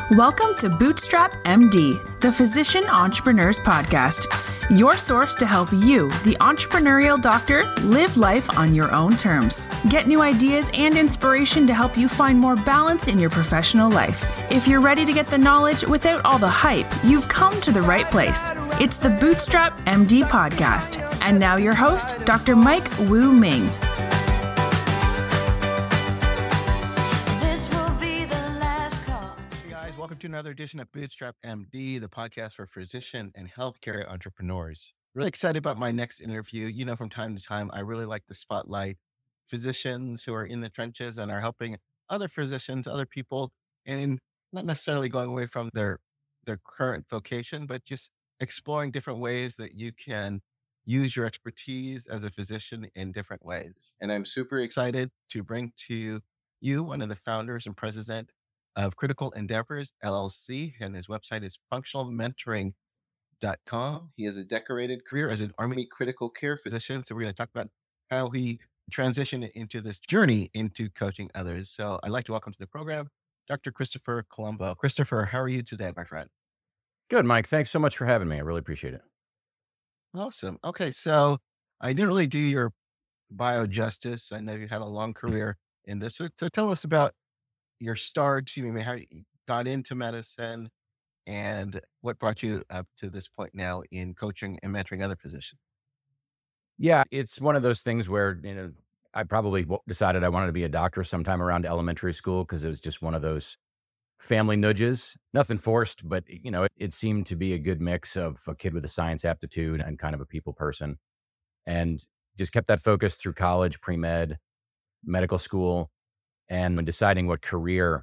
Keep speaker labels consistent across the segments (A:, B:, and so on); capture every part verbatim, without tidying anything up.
A: Welcome to Bootstrap M D, the Physician Entrepreneurs Podcast, your source to help you, the entrepreneurial doctor, live life on your own terms. Get new ideas and inspiration to help you find more balance in your professional life. If you're ready to get the knowledge without all the hype, you've come to the right place. It's the Bootstrap M D Podcast. And now your host, Doctor Mike Wu Ming.
B: Welcome to another edition of Bootstrap M D, the podcast for physician and healthcare entrepreneurs. Really excited about my next interview. You know, from time to time, I really like to spotlight physicians who are in the trenches and are helping other physicians, other people, and not necessarily going away from their, their current vocation, but just exploring different ways that you can use your expertise as a physician in different ways. And I'm super excited to bring to you one of the founders and president of Critical Endeavors, L L C, and his website is functional mentoring dot com. He has a decorated career as an Army critical care physician. So we're going to talk about how he transitioned into this journey into coaching others. So I'd like to welcome to the program, Doctor Christopher Colombo. Christopher, how are you today, my friend?
C: Good, Mike. Thanks so much for having me. I really appreciate it.
B: Awesome. Okay. So I didn't really do your bio justice. I know you had a long career in this. So, so tell us about your start, you mean how you got into medicine and what brought you up to this point now in coaching and mentoring other physicians.
C: Yeah, it's one of those things where, you know, I probably decided I wanted to be a doctor sometime around elementary school because it was just one of those family nudges, nothing forced, but, you know, it, it seemed to be a good mix of a kid with a science aptitude and kind of a people person, and just kept that focus through college, pre-med, medical school. And when deciding what career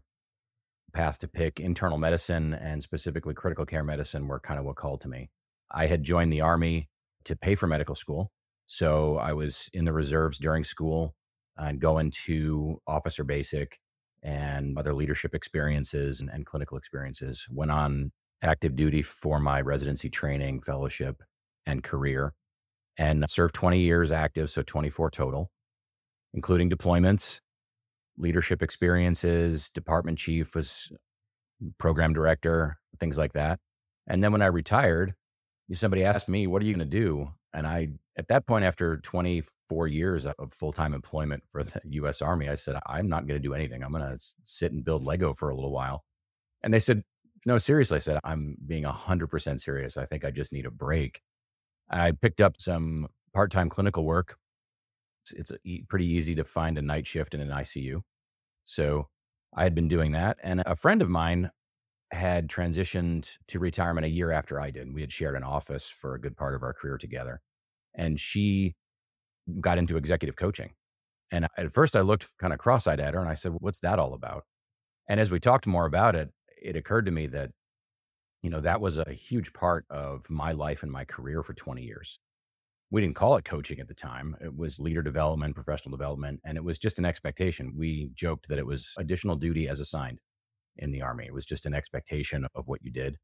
C: path to pick, internal medicine and specifically critical care medicine were kind of what called to me. I had joined the Army to pay for medical school. So I was in the reserves during school and going to officer basic and other leadership experiences and, and clinical experiences. Went on active duty for my residency training, fellowship, and career, and served twenty years active, so twenty-four total, including deployments, leadership experiences, department chief, was program director, things like that. And then when I retired, somebody asked me, what are you going to do? And I, at that point, after twenty-four years of full-time employment for the U S Army, I said, I'm not going to do anything. I'm going to sit and build Lego for a little while. And they said, no, seriously. I said, I'm being one hundred percent serious. I think I just need a break. I picked up some part-time clinical work. It's pretty easy to find a night shift in an I C U. So I had been doing that. And a friend of mine had transitioned to retirement a year after I did. We had shared an office for a good part of our career together. And she got into executive coaching. And at first I looked kind of cross-eyed at her and I said, what's that all about? And as we talked more about it, it occurred to me that, you know, that was a huge part of my life and my career for twenty years. We didn't call it coaching at the time. It was leader development, professional development, and it was just an expectation. We joked that it was additional duty as assigned in the Army. It was just an expectation of what you did.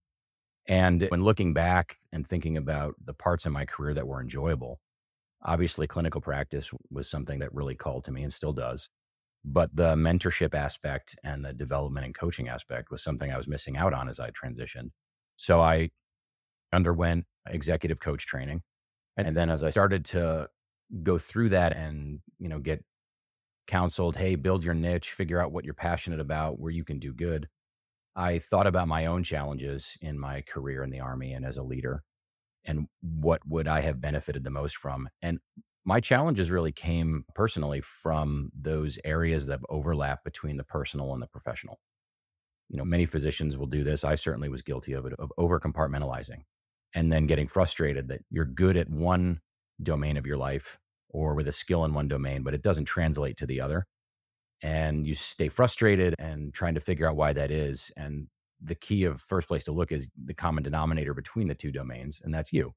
C: And when looking back and thinking about the parts of my career that were enjoyable, obviously clinical practice was something that really called to me and still does. But the mentorship aspect and the development and coaching aspect was something I was missing out on as I transitioned. So I underwent executive coach training. And then as I started to go through that and, you know, get counseled, hey, build your niche, figure out what you're passionate about, where you can do good, I thought about my own challenges in my career in the Army and as a leader, and what would I have benefited the most from. And my challenges really came personally from those areas that overlap between the personal and the professional. You know, many physicians will do this. I certainly was guilty of it, of over compartmentalizing. And then getting frustrated that you're good at one domain of your life or with a skill in one domain, but it doesn't translate to the other. And you stay frustrated and trying to figure out why that is. And the key of first place to look is the common denominator between the two domains, and that's you.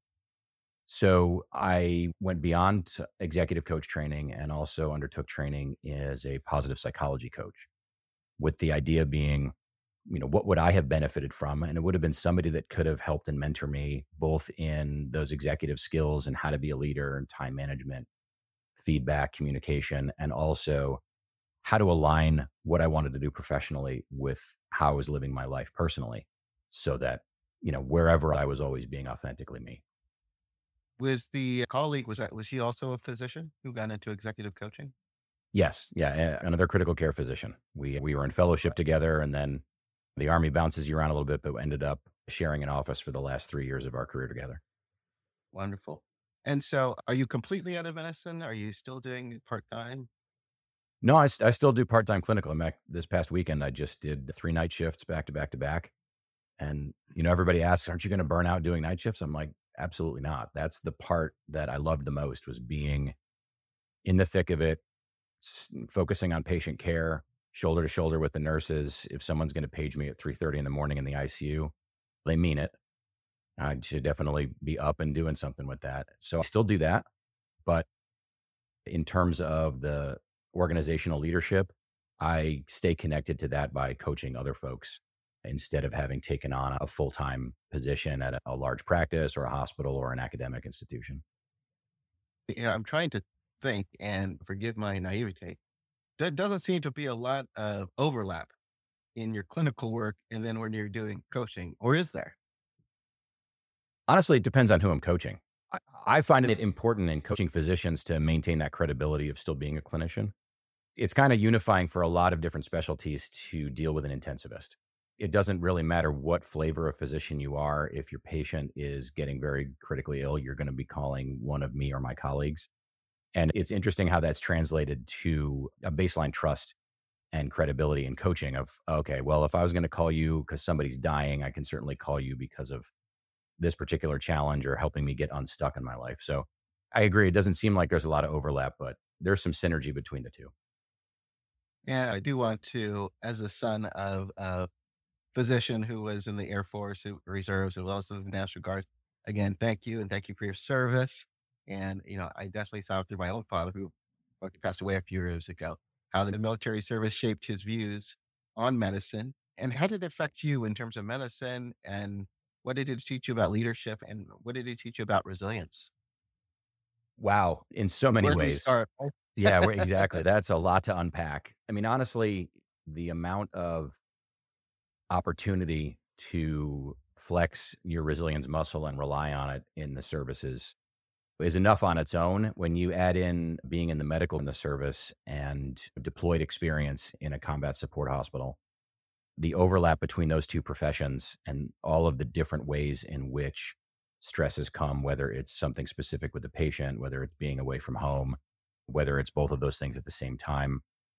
C: So I went beyond executive coach training and also undertook training as a positive psychology coach, with the idea being, you know, what would I have benefited from? And it would have been somebody that could have helped and mentor me both in those executive skills and how to be a leader and time management, feedback, communication, and also how to align what I wanted to do professionally with how I was living my life personally so that, you know, wherever I was always being authentically me.
B: Was the colleague, was that, was he also a physician who got into executive coaching?
C: Yes. Yeah. a- Another critical care physician. We, we were in fellowship together, and then the Army bounces you around a little bit, but ended up sharing an office for the last three years of our career together.
B: Wonderful. And so are you completely out of medicine? Are you still doing part-time?
C: No, I, st- I still do part-time clinical. In fact, this past weekend, I just did three night shifts back to back to back. And, you know, everybody asks, aren't you going to burn out doing night shifts? I'm like, absolutely not. That's the part that I loved the most, was being in the thick of it, s- focusing on patient care, shoulder to shoulder with the nurses. If someone's going to page me at three thirty in the morning in the I C U, they mean it. I should definitely be up and doing something with that. So I still do that. But in terms of the organizational leadership, I stay connected to that by coaching other folks instead of having taken on a full-time position at a, a large practice or a hospital or an academic institution.
B: Yeah, I'm trying to think, and forgive my naivete. There doesn't seem to be a lot of overlap in your clinical work and then when you're doing coaching, or is there?
C: Honestly, it depends on who I'm coaching. I, I find it important in coaching physicians to maintain that credibility of still being a clinician. It's kind of unifying for a lot of different specialties to deal with an intensivist. It doesn't really matter what flavor of physician you are. If your patient is getting very critically ill, you're going to be calling one of me or my colleagues. And it's interesting how that's translated to a baseline trust and credibility in coaching of, okay, well, if I was going to call you because somebody's dying, I can certainly call you because of this particular challenge or helping me get unstuck in my life. So I agree. It doesn't seem like there's a lot of overlap, but there's some synergy between the two.
B: And I do want to, as a son of a physician who was in the Air Force, who- Reserves, as well as in the National Guard, again, thank you. And thank you for your service. And, you know, I definitely saw through my own father, who unfortunately passed away a few years ago, how the military service shaped his views on medicine. And how did it affect you in terms of medicine? And what did it teach you about leadership? And what did it teach you about resilience?
C: Wow. In so many
B: Where do we
C: ways.
B: start?
C: Yeah, we- exactly. That's a lot to unpack. I mean, honestly, the amount of opportunity to flex your resilience muscle and rely on it in the services is enough on its own. When you add in being in the medical in the service and deployed experience in a combat support hospital, the overlap between those two professions and all of the different ways in which stresses come, whether it's something specific with the patient, whether it's being away from home, whether it's both of those things at the same time,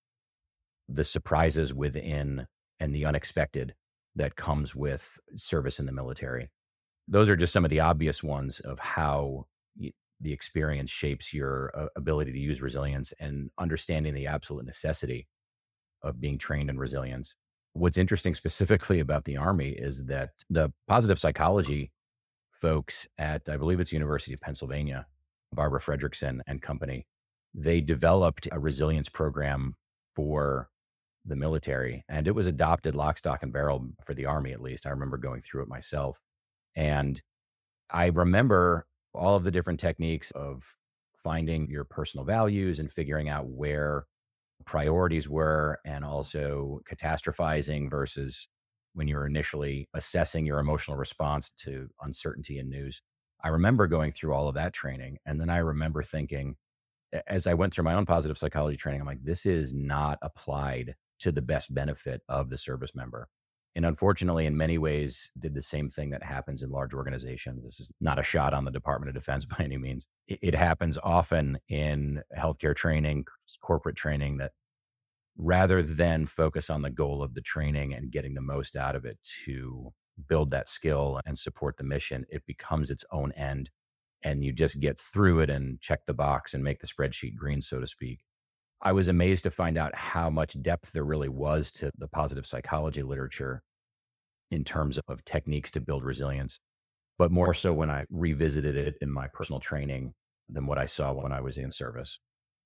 C: the surprises within and the unexpected that comes with service in the military. Those are just some of the obvious ones of how y- the experience shapes your uh, ability to use resilience and understanding the absolute necessity of being trained in resilience. What's interesting specifically about the Army is that the positive psychology folks at, I believe it's University of Pennsylvania, Barbara Fredrickson and company, they developed a resilience program for the military, and it was adopted lock, stock, and barrel for the Army, at least. I remember going through it myself. And I remember all of the different techniques of finding your personal values and figuring out where priorities were, and also catastrophizing versus when you're initially assessing your emotional response to uncertainty in news. I remember going through all of that training. And then I remember thinking, a- as I went through my own positive psychology training, I'm like, this is not applied to the best benefit of the service member. And unfortunately, in many ways, did the same thing that happens in large organizations. This is not a shot on the Department of Defense by any means. It, it happens often in healthcare training, corporate training, that rather than focus on the goal of the training and getting the most out of it to build that skill and support the mission, it becomes its own end. And you just get through it and check the box and make the spreadsheet green, so to speak. I was amazed to find out how much depth there really was to the positive psychology literature in terms of techniques to build resilience, but more so when I revisited it in my personal training than what I saw when I was in service.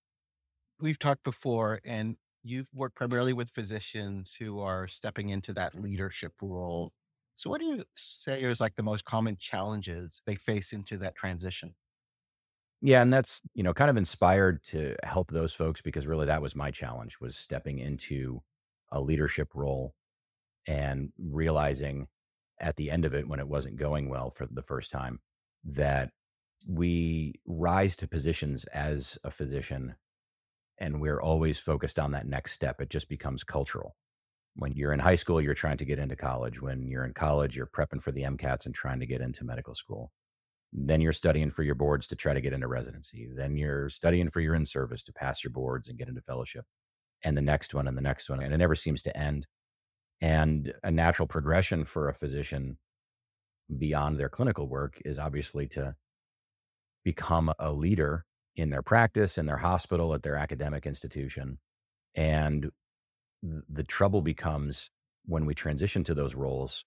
B: We've talked before, and you've worked primarily with physicians who are stepping into that leadership role. So, what do you say is like the most common challenges they face into that transition?
C: Yeah, and that's, you know, kind of inspired to help those folks because really that was my challenge was stepping into a leadership role and realizing at the end of it when it wasn't going well for the first time that we rise to positions as a physician and we're always focused on that next step. It just becomes cultural. When you're in high school, you're trying to get into college. When you're in college, you're prepping for the MCATs and trying to get into medical school. Then you're studying for your boards to try to get into residency. Then you're studying for your in-service to pass your boards and get into fellowship. And the next one and the next one. And it never seems to end. And a natural progression for a physician beyond their clinical work is obviously to become a leader in their practice, in their hospital, at their academic institution. And th- the trouble becomes when we transition to those roles,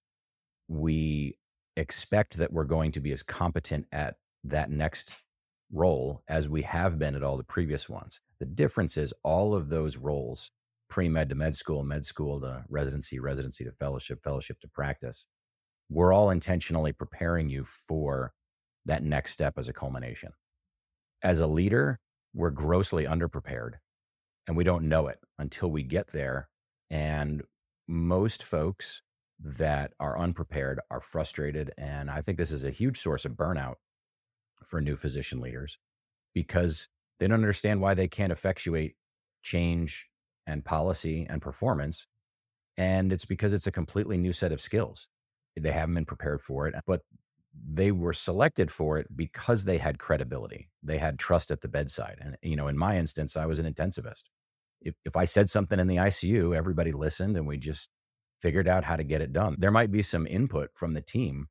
C: we expect that we're going to be as competent at that next role as we have been at all the previous ones. The difference is all of those roles, pre-med to med school, med school to residency, residency to fellowship, fellowship to practice, we're all intentionally preparing you for that next step as a culmination. As a leader, we're grossly underprepared and we don't know it until we get there. And most folks that are unprepared are frustrated. And I think this is a huge source of burnout for new physician leaders because they don't understand why they can't effectuate change and policy and performance. And it's because it's a completely new set of skills. They haven't been prepared for it, but they were selected for it because they had credibility. They had trust at the bedside. And, you know, in my instance, I was an intensivist. If, if I said something in the I C U, everybody listened and we just figured out how to get it done. There might be some input from the team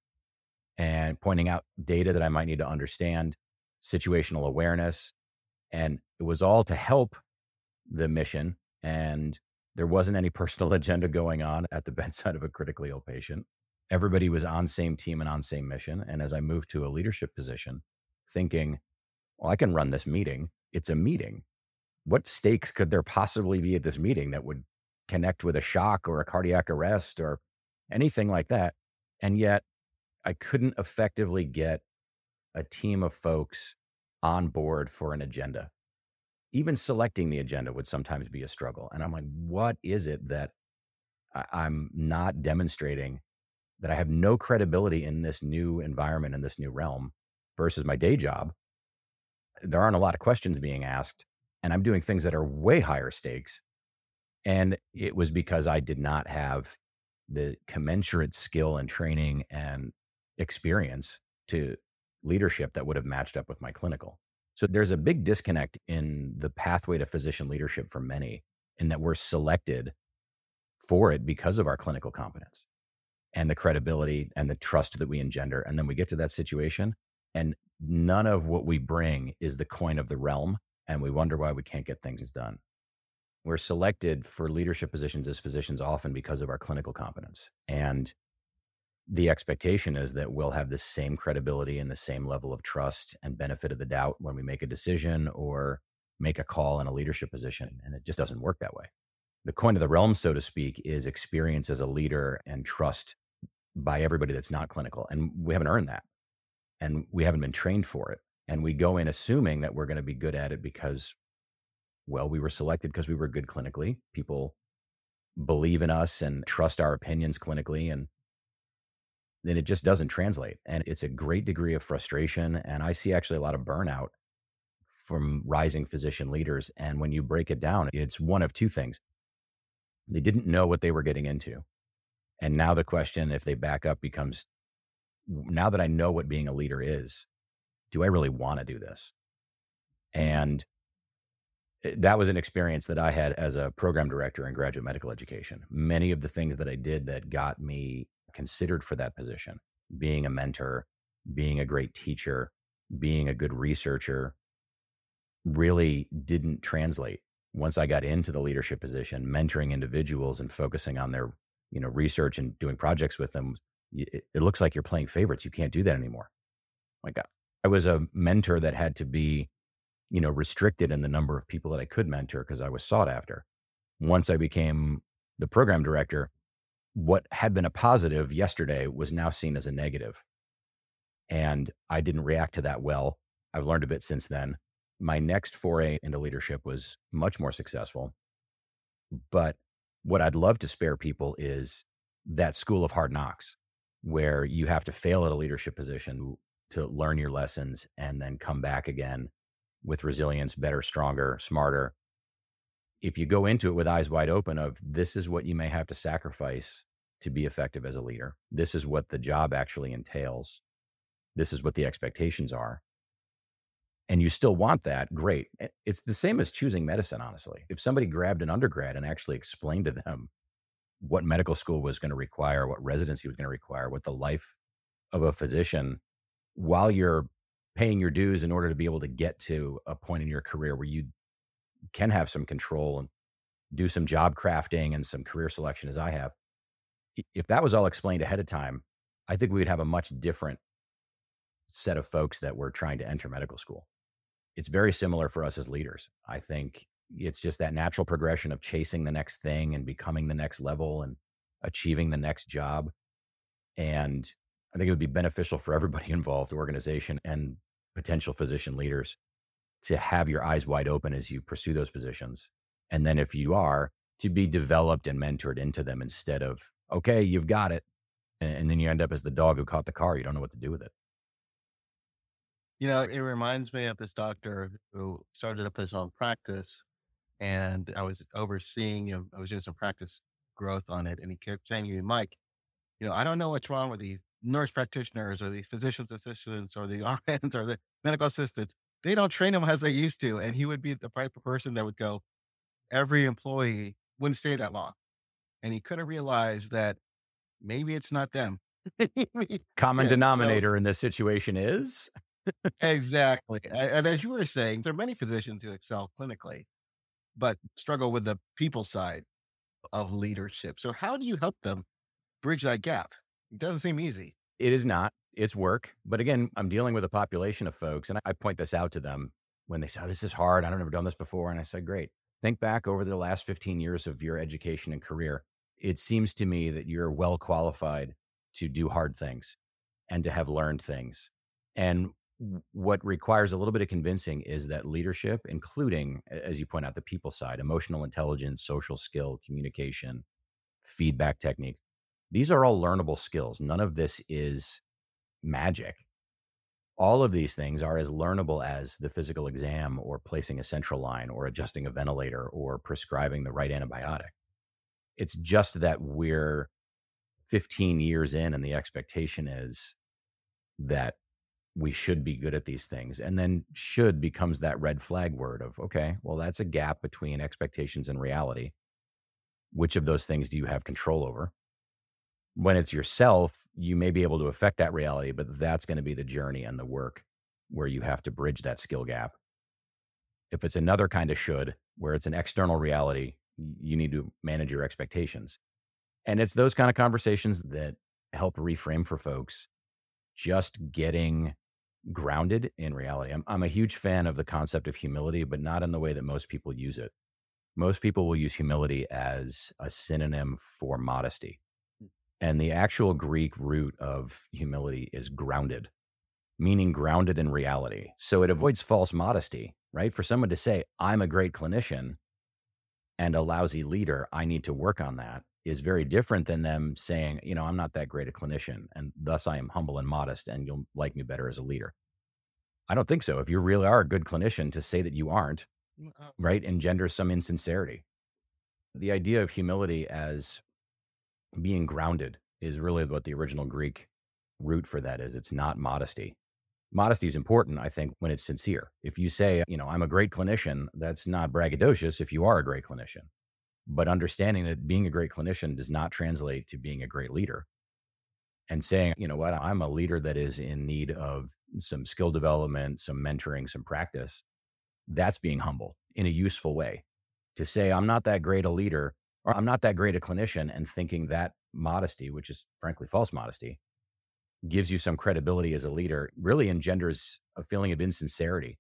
C: and pointing out data that I might need to understand, situational awareness. And it was all to help the mission. And there wasn't any personal agenda going on at the bedside of a critically ill patient. Everybody was on same team and on same mission. And as I moved to a leadership position, thinking, well, I can run this meeting. It's a meeting. What stakes could there possibly be at this meeting that would connect with a shock or a cardiac arrest or anything like that? And yet I couldn't effectively get a team of folks on board for an agenda. Even selecting the agenda would sometimes be a struggle. And I'm like, what is it that I- I'm not demonstrating that I have no credibility in this new environment, in this new realm versus my day job? There aren't a lot of questions being asked and I'm doing things that are way higher stakes. And it was because I did not have the commensurate skill and training and experience to leadership that would have matched up with my clinical. So there's a big disconnect in the pathway to physician leadership for many, in that we're selected for it because of our clinical competence and the credibility and the trust that we engender. And then we get to that situation and none of what we bring is the coin of the realm. And we wonder why we can't get things done. We're selected for leadership positions as physicians often because of our clinical competence. And the expectation is that we'll have the same credibility and the same level of trust and benefit of the doubt when we make a decision or make a call in a leadership position. And it just doesn't work that way. The coin of the realm, so to speak, is experience as a leader and trust by everybody that's not clinical. And we haven't earned that. And we haven't been trained for it. And we go in assuming that we're going to be good at it because, well, we were selected because we were good clinically. People believe in us and trust our opinions clinically. And then it just doesn't translate. And it's a great degree of frustration. And I see actually a lot of burnout from rising physician leaders. And when you break it down, it's one of two things. They didn't know what they were getting into. And now the question, if they back up, becomes, now that I know what being a leader is, do I really want to do this? And that was an experience that I had as a program director in graduate medical education. Many of the things that I did that got me considered for that position, being a mentor, being a great teacher, being a good researcher, really didn't translate. Once I got into the leadership position, mentoring individuals and focusing on their, you know, research and doing projects with them, it, it looks like you're playing favorites. You can't do that anymore. Like I was a mentor that had to be, you know, restricted in the number of people that I could mentor because I was sought after. Once I became the program director, what had been a positive yesterday was now seen as a negative. And I didn't react to that well. I've learned a bit since then. My next foray into leadership was much more successful. But what I'd love to spare people is that school of hard knocks, where you have to fail at a leadership position to learn your lessons and then come back again with resilience, better, stronger, smarter. If you go into it with eyes wide open of this is what you may have to sacrifice to be effective as a leader. This is what the job actually entails. This is what the expectations are. And you still want that, great. It's the same as choosing medicine, honestly. If somebody grabbed an undergrad and actually explained to them what medical school was going to require, what residency was going to require, what the life of a physician, while you're paying your dues in order to be able to get to a point in your career where you can have some control and do some job crafting and some career selection as I have. If that was all explained ahead of time, I think we would have a much different set of folks that were trying to enter medical school. It's very similar for us as leaders. I think it's just that natural progression of chasing the next thing and becoming the next level and achieving the next job. And I think it would be beneficial for everybody involved, organization and potential physician leaders, to have your eyes wide open as you pursue those positions. And then if you are, to be developed and mentored into them instead of, okay, you've got it. And then you end up as the dog who caught the car. You don't know what to do with it.
B: You know, it reminds me of this doctor who started up his own practice, and I was overseeing, you know, I was doing some practice growth on it. And he kept saying to me, Mike, you know, I don't know what's wrong with these nurse practitioners or the physician's assistants or the R Ns or the medical assistants. They don't train them as they used to. And he would be the type of person that would go, every employee wouldn't stay that long. And he couldn't realize that maybe it's not them.
C: Common
B: Yeah,
C: denominator
B: so,
C: in this situation is?
B: exactly. And, and as you were saying, there are many physicians who excel clinically, but struggle with the people side of leadership. So how do you help them bridge that gap? It doesn't seem easy.
C: It is not. It's work. But again, I'm dealing with a population of folks, and I point this out to them when they say, oh, this is hard. I've never done this before. And I said, great. Think back over the last fifteen years of your education and career. It seems to me that you're well qualified to do hard things and to have learned things. And what requires a little bit of convincing is that leadership, including, as you point out, the people side, emotional intelligence, social skill, communication, feedback techniques, these are all learnable skills. None of this is magic. All of these things are as learnable as the physical exam or placing a central line or adjusting a ventilator or prescribing the right antibiotic. It's just that we're fifteen years in and the expectation is that we should be good at these things. And then should becomes that red flag word of, okay, well, that's a gap between expectations and reality. Which of those things do you have control over? When it's yourself, you may be able to affect that reality, but that's going to be the journey and the work where you have to bridge that skill gap. If it's another kind of should, where it's an external reality, you need to manage your expectations. And it's those kind of conversations that help reframe for folks just getting grounded in reality. I'm, I'm a huge fan of the concept of humility, but not in the way that most people use it. Most people will use humility as a synonym for modesty. And the actual Greek root of humility is grounded, meaning grounded in reality. So it avoids false modesty, right? For someone to say, I'm a great clinician and a lousy leader, I need to work on that, is very different than them saying, you know, I'm not that great a clinician, and thus I am humble and modest, and you'll like me better as a leader. I don't think so. If you really are a good clinician, to say that you aren't, right, engenders some insincerity. The idea of humility as being grounded is really what the original Greek root for that is. It's not modesty. Modesty is important, I think, when it's sincere. If you say, you know, I'm a great clinician, that's not braggadocious if you are a great clinician. But understanding that being a great clinician does not translate to being a great leader. And saying, you know what, I'm a leader that is in need of some skill development, some mentoring, some practice. That's being humble in a useful way. To say, I'm not that great a leader, or I'm not that great a clinician, and thinking that modesty, which is frankly false modesty, gives you some credibility as a leader, really engenders a feeling of insincerity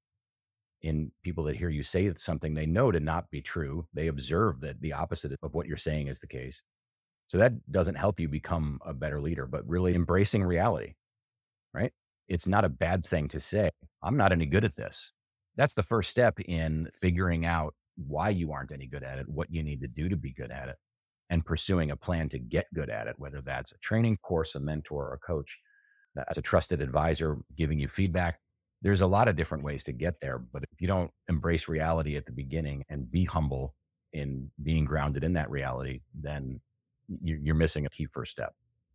C: in people that hear you say something they know to not be true. They observe that the opposite of what you're saying is the case. So that doesn't help you become a better leader, but really embracing reality, right? it's not a bad thing to say, I'm not any good at this. That's the first step in figuring out why you aren't any good at it, what you need to do to be good at it, and pursuing a plan to get good at it, whether that's a training course, a mentor, or a coach, as a trusted advisor giving you feedback. There's a lot of different ways to get there, but if you don't embrace reality at the beginning and be humble in being grounded in that reality, then you- you're missing a key first step.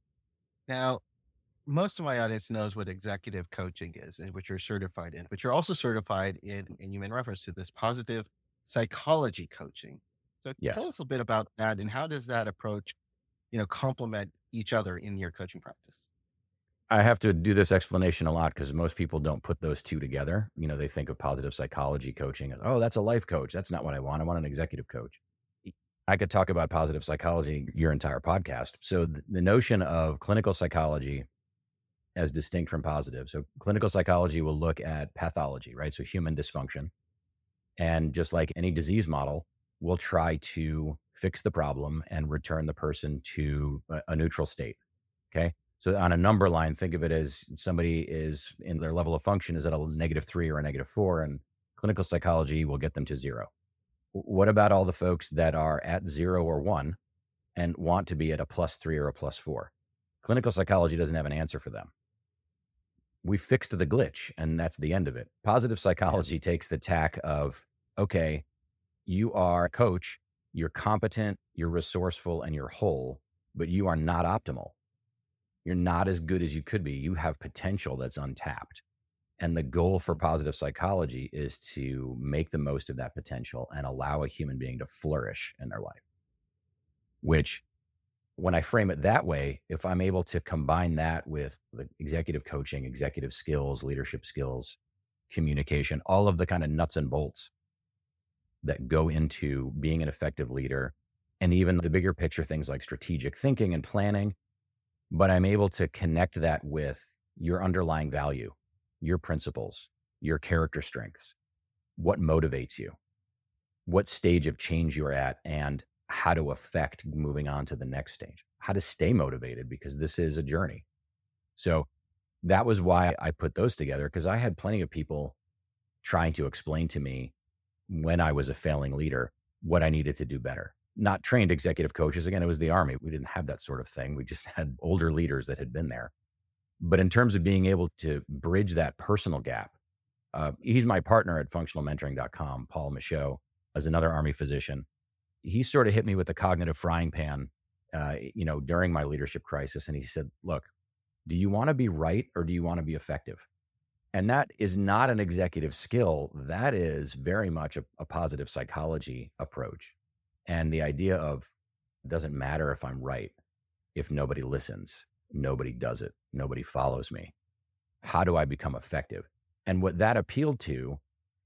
B: Now, most of my audience knows what executive coaching is and what you're certified in, but you're also certified in, and you made reference to this, positive psychology coaching. So tell
C: Yes.
B: us a bit about that, and how does that approach, you know, complement each other in your coaching practice?
C: I have to do this explanation a lot because most people don't put those two together. You know, they think of positive psychology coaching as, oh, that's a life coach. That's not what I want. I want an executive coach. I could talk about positive psychology your entire podcast. So th- the notion of clinical psychology as distinct from positive. So clinical psychology will look at pathology, right? So human dysfunction. And just like any disease model, we'll try to fix the problem and return the person to a, a neutral state. Okay. So on a number line, think of it as somebody is in their level of function is at a negative three or a negative four, and clinical psychology will get them to zero. What about all the folks that are at zero or one and want to be at a plus three or a plus four? Clinical psychology doesn't have an answer for them. We fixed the glitch, and that's the end of it. Positive psychology takes the tack of, okay, you are a coach, you're competent, you're resourceful, and you're whole, but you are not optimal. You're not as good as you could be. You have potential that's untapped. And the goal for positive psychology is to make the most of that potential and allow a human being to flourish in their life. Which, when I frame it that way, if I'm able to combine that with the executive coaching, executive skills, leadership skills, communication, all of the kind of nuts and bolts that go into being an effective leader, and even the bigger picture things like strategic thinking and planning, but I'm able to connect that with your underlying value, your principles, your character strengths, what motivates you, what stage of change you're at, and how to affect moving on to the next stage, how to stay motivated, because this is a journey. So that was why I put those together, because I had plenty of people trying to explain to me when I was a failing leader what I needed to do better. Not trained executive coaches. Again, it was the Army. We didn't have that sort of thing. We just had older leaders that had been there. But in terms of being able to bridge that personal gap, uh, he's my partner at functional mentoring dot com, Paul Michaud, as another Army physician. He sort of hit me with the cognitive frying pan, uh, you know, during my leadership crisis. And he said, look, do you want to be right or do you want to be effective? And that is not an executive skill. That is very much a, a positive psychology approach. And the idea of, it doesn't matter if I'm right, if nobody listens, nobody does it, nobody follows me. How do I become effective? And what that appealed to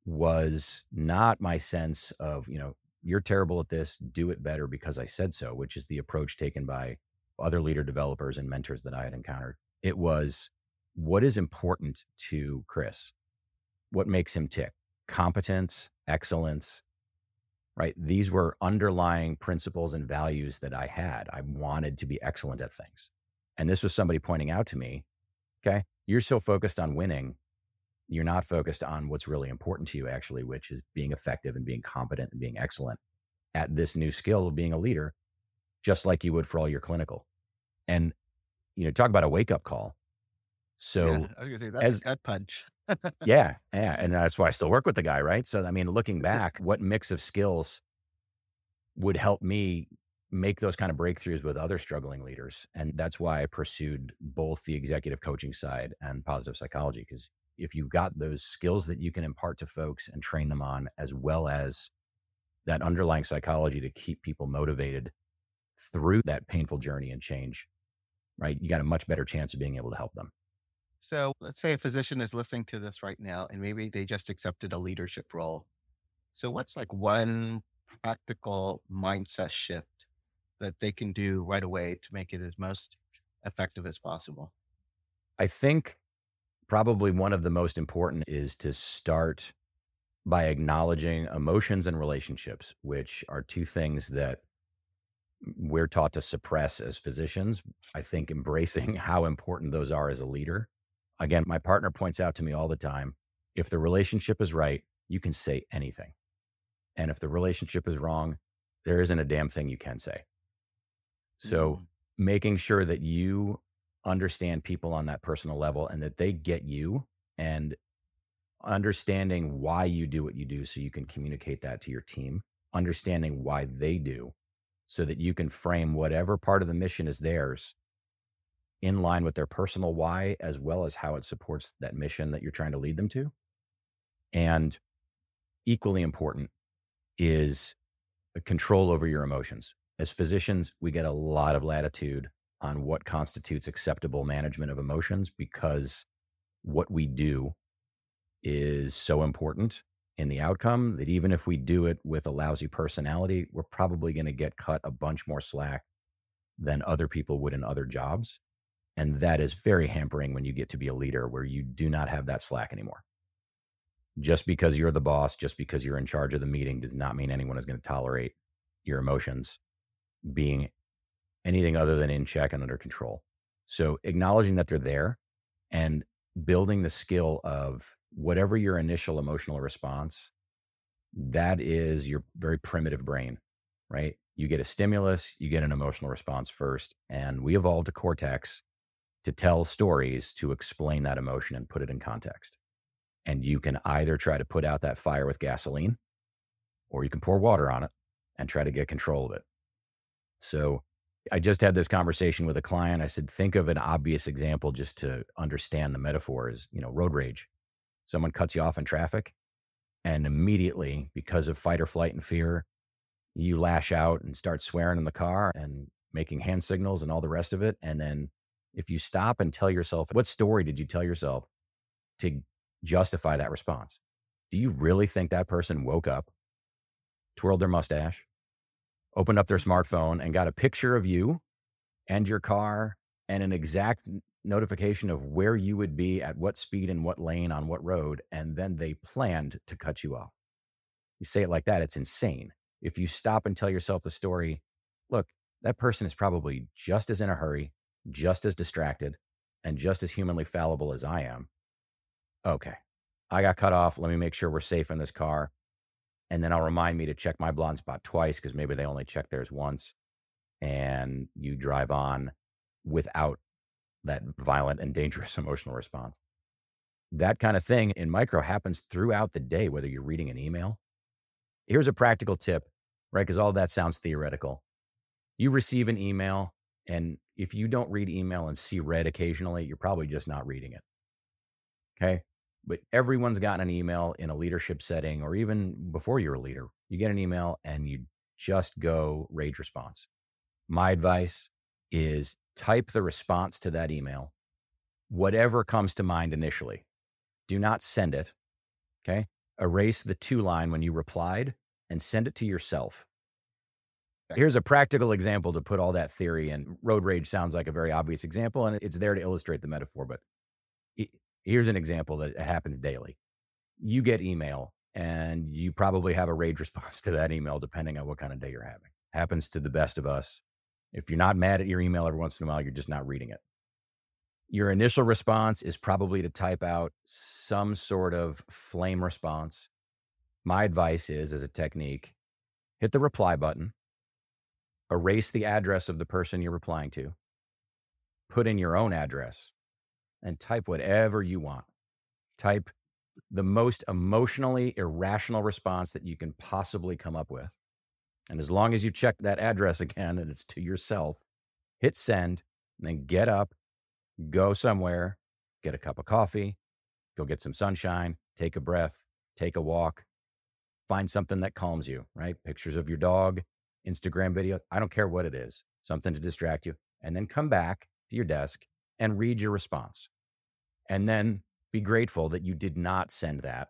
C: was not my sense of, you know, you're terrible at this, do it better because I said so, which is the approach taken by other leader developers and mentors that I had encountered. It was, what is important to Chris? What makes him tick? Competence, excellence, right? These were underlying principles and values that I had. I wanted to be excellent at things. And this was somebody pointing out to me, okay, you're so focused on winning, you're not focused on what's really important to you, actually, which is being effective and being competent and being excellent at this new skill of being a leader, just like you would for all your clinical. And, you know, talk about a wake-up call. So
B: Yeah, I was gonna say that's
C: as
B: a gut punch.
C: yeah, yeah. And that's why I still work with the guy, right? So, I mean, looking back, what mix of skills would help me make those kind of breakthroughs with other struggling leaders? And that's why I pursued both the executive coaching side and positive psychology, because if you've got those skills that you can impart to folks and train them on, as well as that underlying psychology to keep people motivated through that painful journey and change, right? You got a much better chance of being able to help them.
B: So let's say a physician is listening to this right now, and maybe they just accepted a leadership role. So what's like one practical mindset shift that they can do right away to make it as most effective as possible?
C: I think probably one of the most important is to start by acknowledging emotions and relationships, which are two things that we're taught to suppress as physicians. I think embracing how important those are as a leader, Again, my partner points out to me all the time, if the relationship is right, you can say anything. And if the relationship is wrong, there isn't a damn thing you can say. So
B: Mm.
C: making sure that you understand people on that personal level and that they get you, and understanding why you do what you do so you can communicate that to your team, understanding why they do so that you can frame whatever part of the mission is theirs in line with their personal why, as well as how it supports that mission that you're trying to lead them to. And equally important is a control over your emotions. As physicians, we get a lot of latitude on what constitutes acceptable management of emotions because what we do is so important in the outcome that even if we do it with a lousy personality, we're probably going to get cut a bunch more slack than other people would in other jobs. And that is very hampering when you get to be a leader where you do not have that slack anymore. Just because you're the boss, just because you're in charge of the meeting does not mean anyone is going to tolerate your emotions being anything other than in check and under control. So acknowledging that they're there and building the skill of whatever your initial emotional response, that is your very primitive brain, right? You get a stimulus, you get an emotional response first, and we evolved a cortex to tell stories to explain that emotion and put it in context. And you can either try to put out that fire with gasoline, or you can pour water on it and try to get control of it. So I just had this conversation with a client. I said, think of an obvious example just to understand the metaphor is, you know, road rage. Someone cuts you off in traffic, and immediately, because of fight or flight and fear, you lash out and start swearing in the car and making hand signals and all the rest of it. And then if you stop and tell yourself, what story did you tell yourself to justify that response? Do you really think that person woke up, twirled their mustache, opened up their smartphone and got a picture of you and your car and an exact notification of where you would be at what speed and what lane on what road, and then they planned to cut you off? You say it like that, it's insane. If you stop and tell yourself the story, look, that person is probably just as in a hurry, just as distracted, and just as humanly fallible as I am. Okay, I got cut off. Let me make sure we're safe in this car. And then I'll remind me to check my blind spot twice because maybe they only checked theirs once. And you drive on without that violent and dangerous emotional response. That kind of thing in micro happens throughout the day, whether you're reading an email. Here's a practical tip, right? Because all that sounds theoretical. You receive an email, and if you don't read email and see red occasionally, you're probably just not reading it. Okay. But everyone's gotten an email in a leadership setting, or even before you're a leader. You get an email and you just go rage response. My advice is type the response to that email, whatever comes to mind initially. Do not send it. Okay. Erase the to line when you replied and send it to yourself. Here's a practical example to put all that theory in. Road rage sounds like a very obvious example, and it's there to illustrate the metaphor, but here's an example that happens daily. You get email and you probably have a rage response to that email, depending on what kind of day you're having. Happens to the best of us. If you're not mad at your email every once in a while, you're just not reading it. Your initial response is probably to type out some sort of flame response. My advice is, as a technique, hit the reply button, erase the address of the person you're replying to, put in your own address, and type whatever you want. Type the most emotionally irrational response that you can possibly come up with. And as long as you check that address again and it's to yourself, hit send, and then get up, go somewhere, get a cup of coffee, go get some sunshine, take a breath, take a walk, find something that calms you, right? Pictures of your dog, Instagram video, I don't care what it is, something to distract you. And then come back to your desk and read your response. And then be grateful that you did not send that.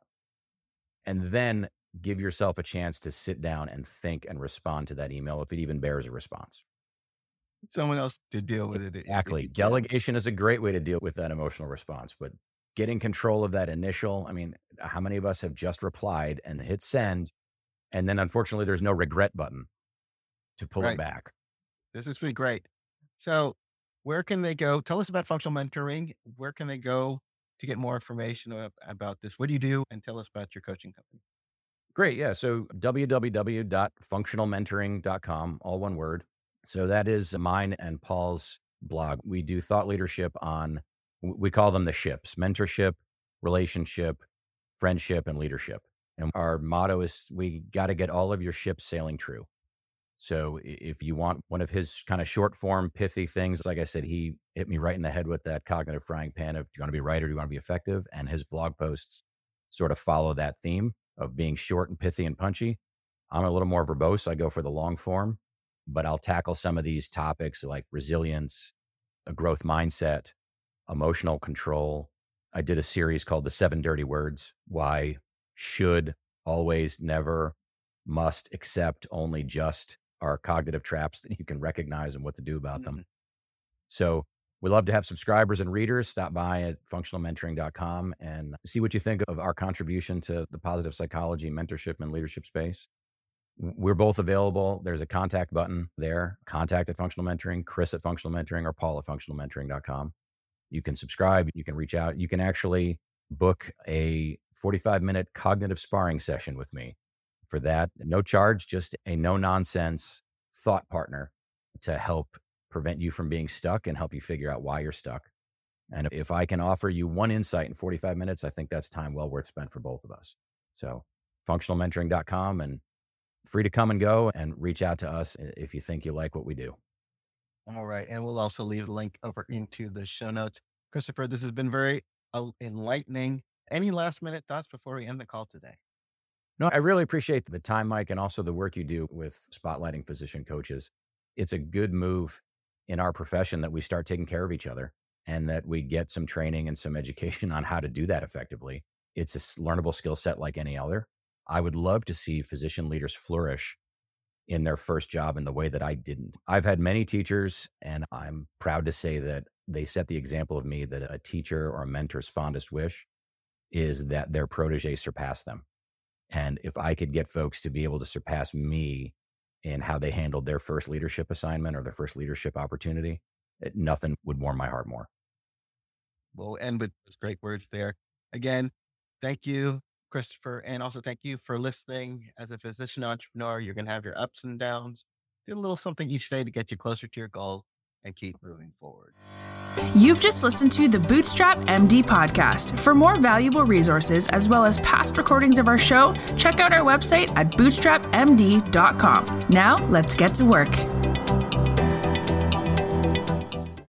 C: And then give yourself a chance to sit down and think and respond to that email if it even bears a response.
B: Someone else to deal with it.
C: Exactly. Delegation is a great way to deal with that emotional response, but getting control of that initial, I mean, how many of us have just replied and hit send, and then unfortunately there's no regret button to pull
B: Right.
C: it back?
B: This has been great. So where can they go? Tell us about functional mentoring. Where can they go to get more information about this? What do you do? And tell us about your coaching company.
C: Great. Yeah. So w w w dot functional mentoring dot com, all one word. So that is mine and Paul's blog. We do thought leadership on, we call them the ships: mentorship, relationship, friendship, and leadership. And our motto is, we got to get all of your ships sailing true. So if you want one of his kind of short form, pithy things, like I said, he hit me right in the head with that cognitive frying pan of, do you want to be right or do you want to be effective? And his blog posts sort of follow that theme of being short and pithy and punchy. I'm a little more verbose. I go for the long form, but I'll tackle some of these topics like resilience, a growth mindset, emotional control. I did a series called The Seven Dirty Words: Why, Should, Always, Never, Must, Accept, Only, Just are cognitive traps that you can recognize and what to do about mm-hmm. them. So we love to have subscribers and readers. Stop by at functional mentoring dot com and see what you think of our contribution to the positive psychology, mentorship, and leadership space. We're both available. There's a contact button there. Contact at Functional Mentoring, Chris at Functional Mentoring, or Paul at functional mentoring dot com. You can subscribe. You can reach out. You can actually book a forty-five minute cognitive sparring session with me. For that, no charge, just a no-nonsense thought partner to help prevent you from being stuck and help you figure out why you're stuck. And if I can offer you one insight in forty-five minutes, I think that's time well worth spent for both of us. So functional mentoring dot com, and free to come and go and reach out to us if you think you like what we do.
B: All right. And we'll also leave a link over into the show notes. Christopher, this has been very enlightening. Any last minute thoughts before we end the call today?
C: No, I really appreciate the time, Mike, and also the work you do with spotlighting physician coaches. It's a good move in our profession that we start taking care of each other and that we get some training and some education on how to do that effectively. It's a learnable skill set like any other. I would love to see physician leaders flourish in their first job in the way that I didn't. I've had many teachers, and I'm proud to say that they set the example of me that a teacher or a mentor's fondest wish is that their protege surpass them. And if I could get folks to be able to surpass me in how they handled their first leadership assignment or their first leadership opportunity, it, nothing would warm my heart more.
B: We'll end with those great words there. Again, thank you, Christopher. And also thank you for listening. As a physician entrepreneur, you're going to have your ups and downs. Do a little something each day to get you closer to your goals and keep moving forward.
A: You've just listened to the Bootstrap M D podcast. For more valuable resources, as well as past recordings of our show, check out our website at bootstrap m d dot com. Now, let's get to work.